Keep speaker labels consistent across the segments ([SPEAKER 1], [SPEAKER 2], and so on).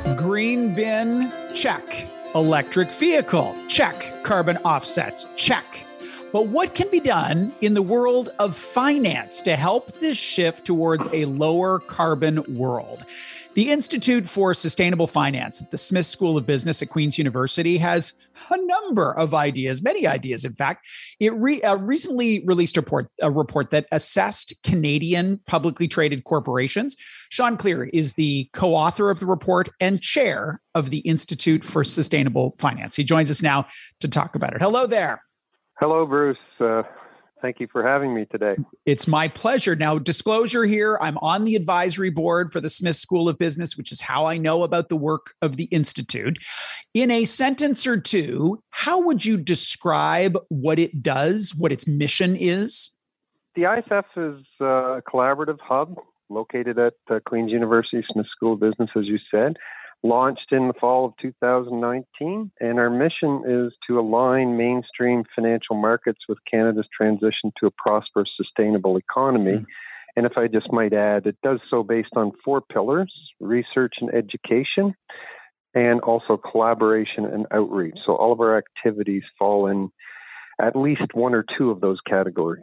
[SPEAKER 1] Green bin, check. Electric vehicle, check. Carbon offsets, check. But what can be done in the world of finance to help this shift towards a lower carbon world? The Institute for Sustainable Finance at the Smith School of Business at Queen's University has a number of ideas, many ideas, in fact. It recently released a report that assessed Canadian publicly traded corporations. Sean Clear is the co-author of the report and chair of the Institute for Sustainable Finance. He joins us now to talk about it. Hello there.
[SPEAKER 2] Hello, Bruce. Thank you for having me today.
[SPEAKER 1] It's my pleasure. Now, disclosure here, I'm on the advisory board for the Smith School of Business, which is how I know about the work of the Institute. In a sentence or two, how would you describe what it does, what its mission is?
[SPEAKER 2] The ISF is a collaborative hub located at Queen's University Smith School of Business, as you said. Launched in the fall of 2019, and our mission is to align mainstream financial markets with Canada's transition to a prosperous, sustainable economy. And if I just might add, it does so based on 4 pillars: research and education, and also collaboration and outreach. So all of our activities fall in at least 1 or 2 of those categories.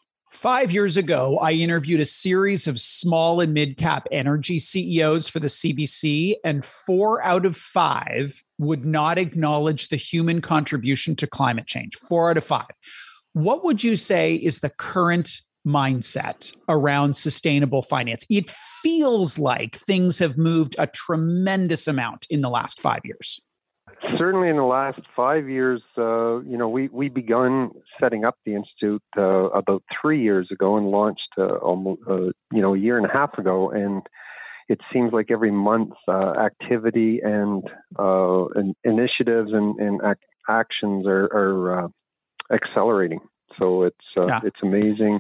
[SPEAKER 1] 5 years ago, I interviewed a series of small and mid-cap energy CEOs for the CBC, and 4 out of 5 would not acknowledge the human contribution to climate change. 4 out of 5. What would you say is the current mindset around sustainable finance? It feels like things have moved a tremendous amount in the last 5 years.
[SPEAKER 2] Certainly in the last 5 years, we begun setting up the Institute about 3 years ago and launched almost a year and a half ago. And it seems like every month activity and initiatives and actions are accelerating. So it's amazing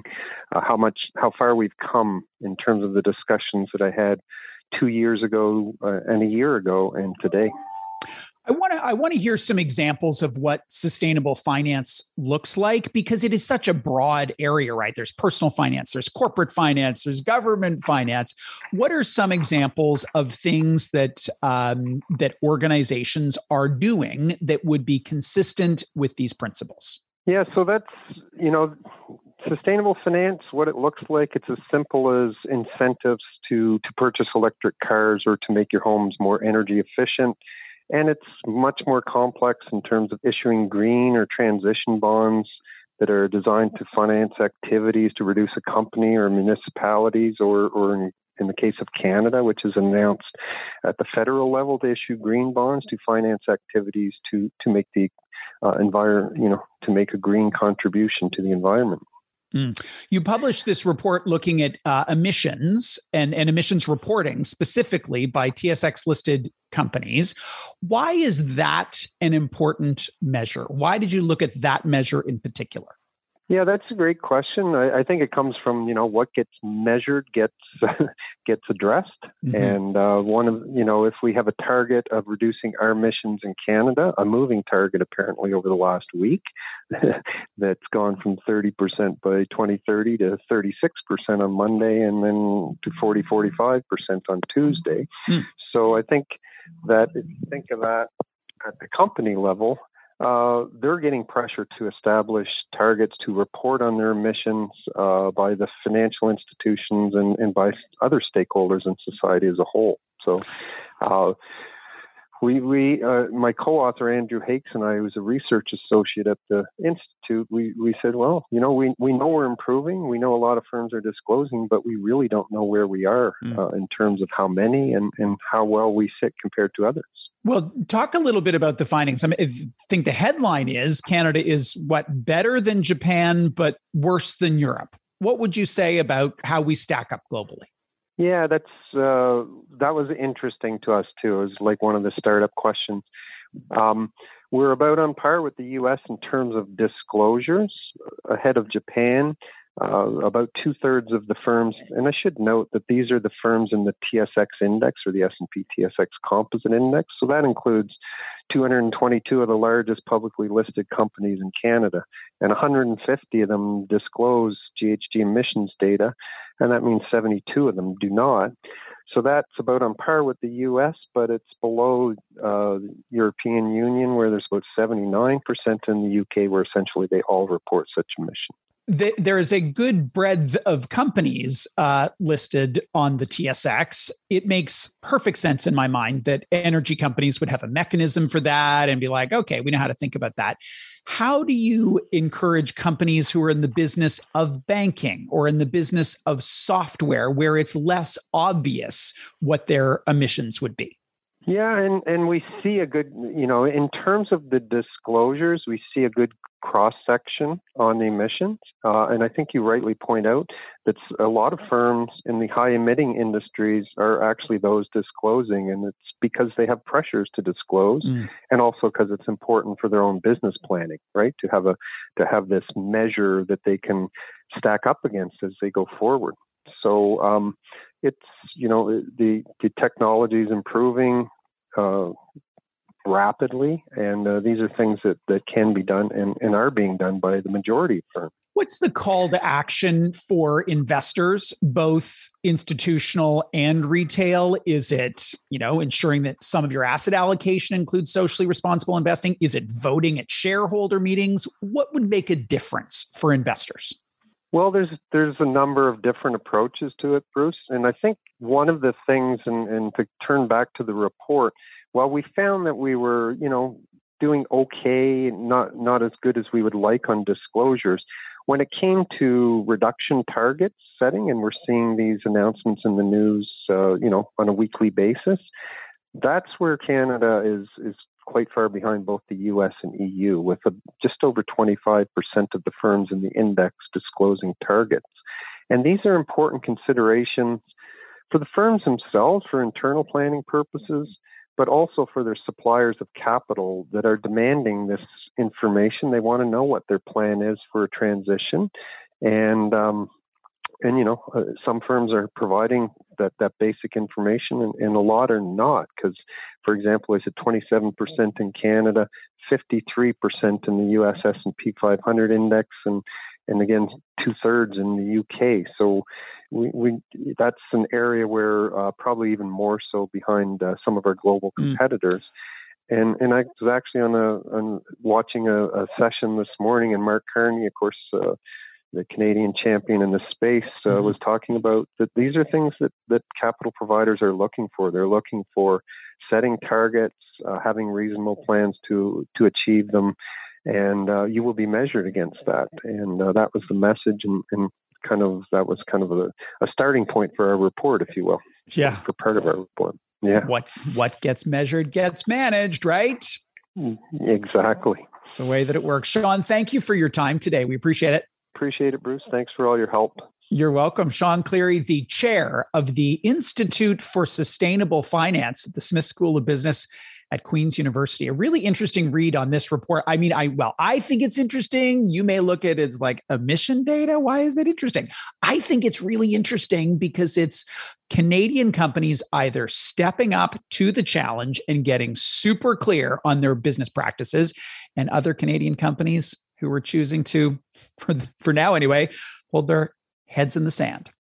[SPEAKER 2] how far we've come in terms of the discussions that I had 2 years ago and a year ago and today.
[SPEAKER 1] I want to hear some examples of what sustainable finance looks like, because it is such a broad area, right? There's personal finance, there's corporate finance, there's government finance. What are some examples of things that that organizations are doing that would be consistent with these principles?
[SPEAKER 2] Yeah, so that's, sustainable finance, what it looks like, it's as simple as incentives to purchase electric cars or to make your homes more energy efficient. And it's much more complex in terms of issuing green or transition bonds that are designed to finance activities to reduce a company or municipalities, or in the case of Canada, which is announced at the federal level to issue green bonds to finance activities to make the to make a green contribution to the environment.
[SPEAKER 1] You published this report looking at emissions and emissions reporting specifically by TSX listed companies. Why is that an important measure? Why did you look at that measure in particular?
[SPEAKER 2] Yeah, that's a great question. I think it comes from, what gets measured gets addressed. Mm-hmm. And if we have a target of reducing our emissions in Canada, a moving target apparently over the last week, that's gone from 30% by 2030 to 36% on Monday, and then to 45% on Tuesday. So I think that if you think of that at the company level, they're getting pressure to establish targets to report on their emissions by the financial institutions and by other stakeholders in society as a whole. So my co-author, Andrew Hakes, and I, who's a research associate at the Institute, we said, well, we know we're improving. We know a lot of firms are disclosing, but we really don't know where we are in terms of how many and how well we sit compared to others.
[SPEAKER 1] Well, talk a little bit about the findings. I think the headline is Canada is better than Japan, but worse than Europe. What would you say about how we stack up globally?
[SPEAKER 2] Yeah, that was interesting to us too. It was like one of the startup questions. We're about on par with the U.S. in terms of disclosures, ahead of Japan. About 2/3 of the firms, and I should note that these are the firms in the TSX index or the S&P TSX Composite Index. So that includes 222 of the largest publicly listed companies in Canada, and 150 of them disclose GHG emissions data, and that means 72 of them do not. So that's about on par with the U.S., but it's below European Union, where there's about 79%, in the U.K., where essentially they all report such emissions.
[SPEAKER 1] There is a good breadth of companies listed on the TSX. It makes perfect sense in my mind that energy companies would have a mechanism for that and be like, okay, we know how to think about that. How do you encourage companies who are in the business of banking or in the business of software where it's less obvious what their emissions would be?
[SPEAKER 2] Yeah, and we see a good, in terms of the disclosures, we see a good cross-section on the emissions. And I think you rightly point out that a lot of firms in the high-emitting industries are actually those disclosing, and it's because they have pressures to disclose, and also because it's important for their own business planning, right? To have this measure that they can stack up against as they go forward. So it's, the technology is improving rapidly, and these are things that can be done and are being done by the majority of firms.
[SPEAKER 1] What's the call to action for investors, both institutional and retail? Is it, ensuring that some of your asset allocation includes socially responsible investing? Is it voting at shareholder meetings? What would make a difference for investors?
[SPEAKER 2] Well, there's a number of different approaches to it, Bruce. And I think one of the things, and to turn back to the report, while we found that we were, doing okay, not as good as we would like on disclosures, when it came to reduction targets setting, and we're seeing these announcements in the news, on a weekly basis, that's where Canada is quite far behind both the U.S. and EU, with just over 25% of the firms in the index disclosing targets. And these are important considerations for the firms themselves for internal planning purposes, but also for their suppliers of capital that are demanding this information. They want to know what their plan is for a transition. And some firms are providing that basic information, and a lot are not. Because, for example, it's at 27% in Canada, 53% in the U.S. S&P 500 index, and again 2/3 in the UK. So we that's an area where probably even more so behind some of our global competitors. And I was actually on watching a session this morning, and Mark Carney, of course, the Canadian champion in the space, was talking about that these are things that capital providers are looking for. They're looking for setting targets, having reasonable plans to achieve them, and you will be measured against that. And that was the message, and that was kind of a starting point for our report, if you will.
[SPEAKER 1] Yeah.
[SPEAKER 2] For part of our report. Yeah.
[SPEAKER 1] What gets measured gets managed, right?
[SPEAKER 2] Exactly.
[SPEAKER 1] The way that it works. Sean, thank you for your time today. We appreciate it.
[SPEAKER 2] Appreciate it, Bruce. Thanks for all your help.
[SPEAKER 1] You're welcome. Sean Cleary, the chair of the Institute for Sustainable Finance at the Smith School of Business at Queen's University. A really interesting read on this report. I mean, I think it's interesting. You may look at it as like emission data. Why is that interesting? I think it's really interesting because it's Canadian companies either stepping up to the challenge and getting super clear on their business practices, and other Canadian companies who are choosing to, for now anyway, hold their heads in the sand.